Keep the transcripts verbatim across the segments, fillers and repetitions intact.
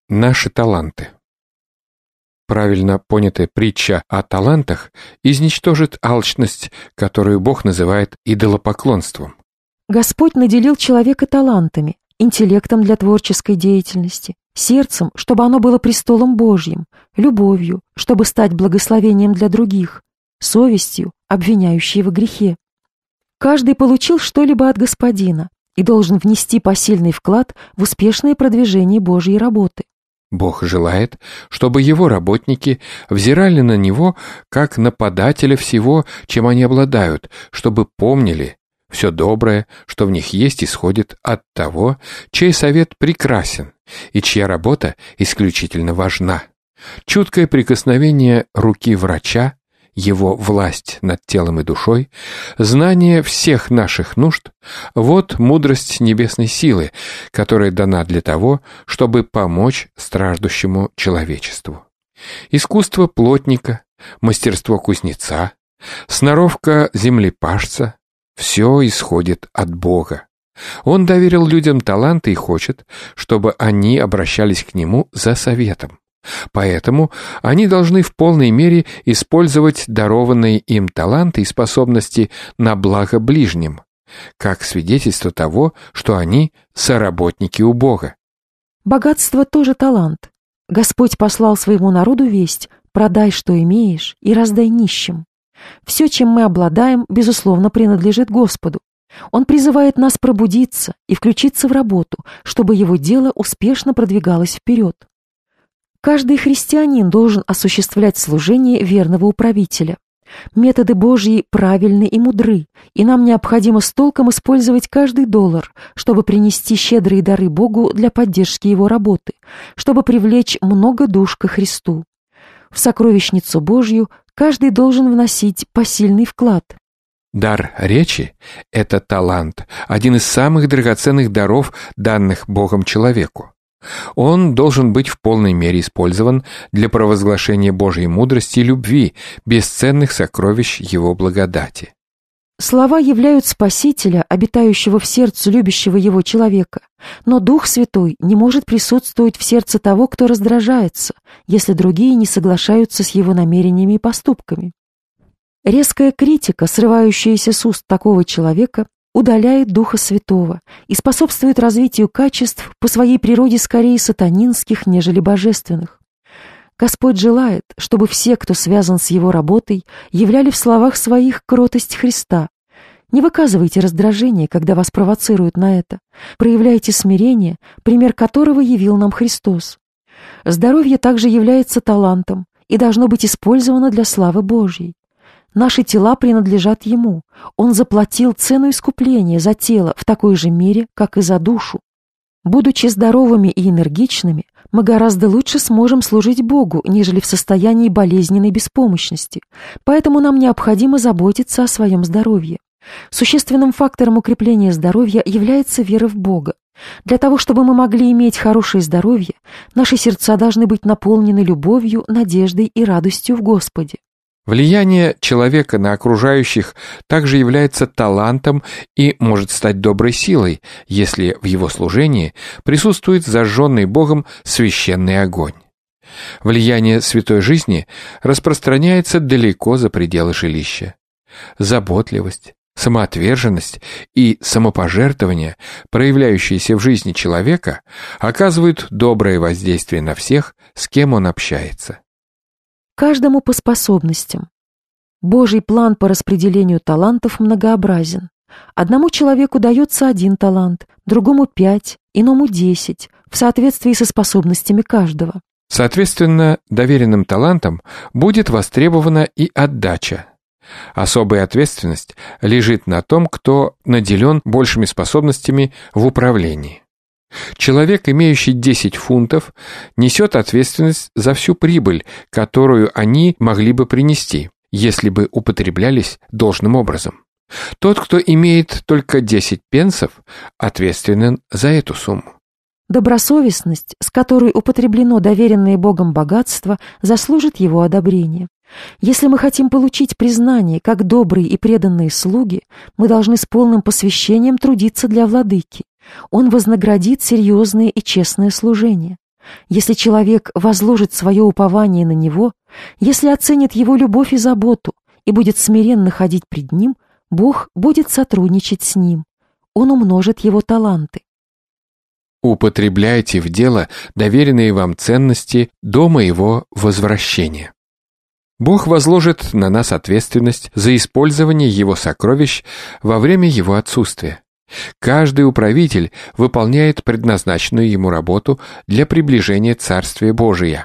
Наши таланты. Правильно понятая притча о талантах изничтожит алчность, которую Бог называет идолопоклонством. Господь наделил человека талантами, интеллектом для творческой деятельности, сердцем, чтобы оно было престолом Божьим, любовью, чтобы стать благословением для других, совестью, обвиняющей во грехе. Каждый получил что-либо от Господина и должен внести посильный вклад в успешное продвижение Божьей работы. Бог желает, чтобы Его работники взирали на Него как на подателя всего, чем они обладают, чтобы помнили, все доброе, что в них есть, исходит от того, чей совет прекрасен и чья работа исключительно важна. Чуткое прикосновение руки врача, его власть над телом и душой, знание всех наших нужд — вот мудрость небесной силы, которая дана для того, чтобы помочь страждущему человечеству. Искусство плотника, мастерство кузнеца, сноровка землепашца — все исходит от Бога. Он доверил людям таланты и хочет, чтобы они обращались к Нему за советом. Поэтому они должны в полной мере использовать дарованные им таланты и способности на благо ближним, как свидетельство того, что они соработники у Бога. Богатство тоже талант. Господь послал своему народу весть: «Продай, что имеешь, и раздай нищим». Все, чем мы обладаем, безусловно, принадлежит Господу. Он призывает нас пробудиться и включиться в работу, чтобы Его дело успешно продвигалось вперед. Каждый христианин должен осуществлять служение верного управителя. Методы Божьи правильны и мудры, и нам необходимо с толком использовать каждый доллар, чтобы принести щедрые дары Богу для поддержки Его работы, чтобы привлечь много душ ко Христу. В сокровищницу Божью каждый должен вносить посильный вклад. Дар речи — это талант, один из самых драгоценных даров, данных Богом человеку. Он должен быть в полной мере использован для провозглашения Божьей мудрости и любви, бесценных сокровищ Его благодати. Слова являют Спасителя, обитающего в сердце любящего Его человека, но Дух Святой не может присутствовать в сердце того, кто раздражается, если другие не соглашаются с Его намерениями и поступками. Резкая критика, срывающаяся с уст такого человека, удаляет Духа Святого и способствует развитию качеств по своей природе скорее сатанинских, нежели божественных. Господь желает, чтобы все, кто связан с Его работой, являли в словах своих кротость Христа. Не выказывайте раздражения, когда вас провоцируют на это. Проявляйте смирение, пример которого явил нам Христос. Здоровье также является талантом и должно быть использовано для славы Божьей. Наши тела принадлежат Ему. Он заплатил цену искупления за тело в такой же мере, как и за душу. Будучи здоровыми и энергичными, мы гораздо лучше сможем служить Богу, нежели в состоянии болезненной беспомощности. Поэтому нам необходимо заботиться о своем здоровье. Существенным фактором укрепления здоровья является вера в Бога. Для того, чтобы мы могли иметь хорошее здоровье, наши сердца должны быть наполнены любовью, надеждой и радостью в Господе. Влияние человека на окружающих также является талантом и может стать доброй силой, если в его служении присутствует зажженный Богом священный огонь. Влияние святой жизни распространяется далеко за пределы жилища. Заботливость, самоотверженность и самопожертвование, проявляющиеся в жизни человека, оказывают доброе воздействие на всех, с кем он общается. Каждому по способностям. Божий план по распределению талантов многообразен. Одному человеку дается один талант, другому пять, иному десять, в соответствии со способностями каждого. Соответственно, доверенным талантам будет востребована и отдача. Особая ответственность лежит на том, кто наделен большими способностями в управлении. Человек, имеющий десять фунтов, несет ответственность за всю прибыль, которую они могли бы принести, если бы употреблялись должным образом. Тот, кто имеет только десять пенсов, ответственен за эту сумму. Добросовестность, с которой употреблено доверенное Богом богатство, заслужит Его одобрения. Если мы хотим получить признание как добрые и преданные слуги, мы должны с полным посвящением трудиться для владыки. Он вознаградит серьезное и честное служение. Если человек возложит свое упование на Него, если оценит Его любовь и заботу и будет смиренно ходить пред Ним, Бог будет сотрудничать с ним. Он умножит его таланты. Употребляйте в дело доверенные вам ценности до моего возвращения. Бог возложит на нас ответственность за использование Его сокровищ во время Его отсутствия. Каждый управитель выполняет предназначенную ему работу для приближения Царствия Божия.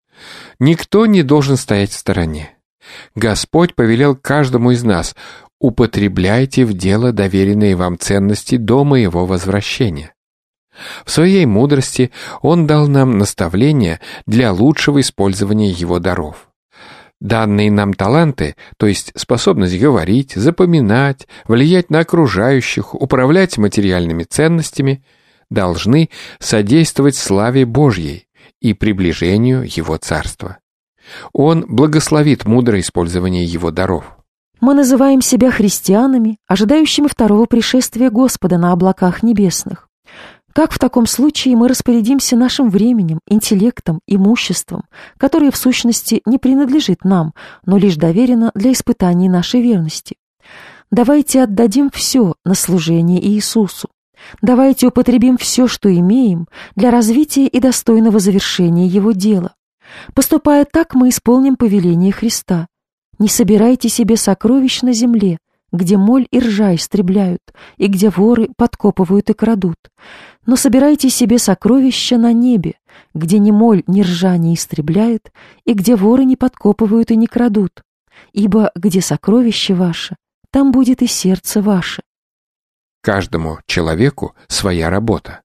Никто не должен стоять в стороне. Господь повелел каждому из нас: употребляйте в дело доверенные вам ценности до моего возвращения. В своей мудрости Он дал нам наставления для лучшего использования Его даров. Данные нам таланты, то есть способность говорить, запоминать, влиять на окружающих, управлять материальными ценностями, должны содействовать славе Божьей и приближению Его Царства. Он благословит мудрое использование Его даров. Мы называем себя христианами, ожидающими второго пришествия Господа на облаках небесных. Как в таком случае мы распорядимся нашим временем, интеллектом, имуществом, которое в сущности не принадлежит нам, но лишь доверено для испытаний нашей верности? Давайте отдадим все на служение Иисусу. Давайте употребим все, что имеем, для развития и достойного завершения Его дела. Поступая так, мы исполним повеление Христа. Не собирайте себе сокровищ на земле, где моль и ржа истребляют, и где воры подкопывают и крадут. Но собирайте себе сокровища на небе, где ни моль, ни ржа не истребляет, и где воры не подкопывают и не крадут. Ибо где сокровище ваше, там будет и сердце ваше. Каждому человеку своя работа.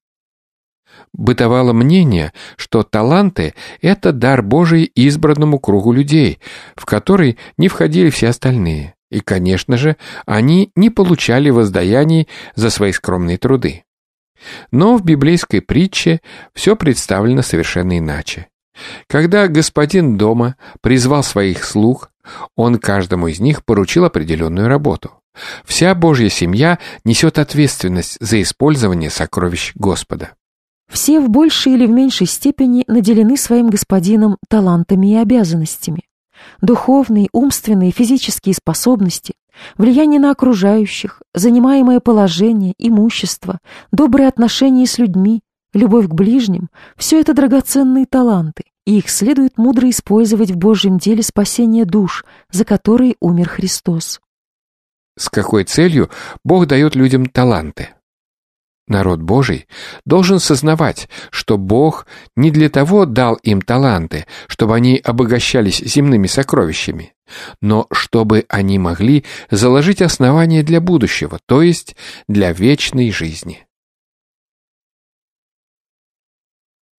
Бытовало мнение, что таланты — это дар Божий избранному кругу людей, в который не входили все остальные, и, конечно же, они не получали воздаяний за свои скромные труды. Но в библейской притче все представлено совершенно иначе. Когда господин дома призвал своих слуг, он каждому из них поручил определенную работу. Вся Божья семья несет ответственность за использование сокровищ Господа. Все в большей или в меньшей степени наделены своим господином талантами и обязанностями. Духовные, умственные, физические способности, влияние на окружающих, занимаемое положение, имущество, добрые отношения с людьми, любовь к ближним – все это драгоценные таланты, и их следует мудро использовать в Божьем деле спасения душ, за которые умер Христос. С какой целью Бог дает людям таланты? Народ Божий должен сознавать, что Бог не для того дал им таланты, чтобы они обогащались земными сокровищами, но чтобы они могли заложить основания для будущего, то есть для вечной жизни.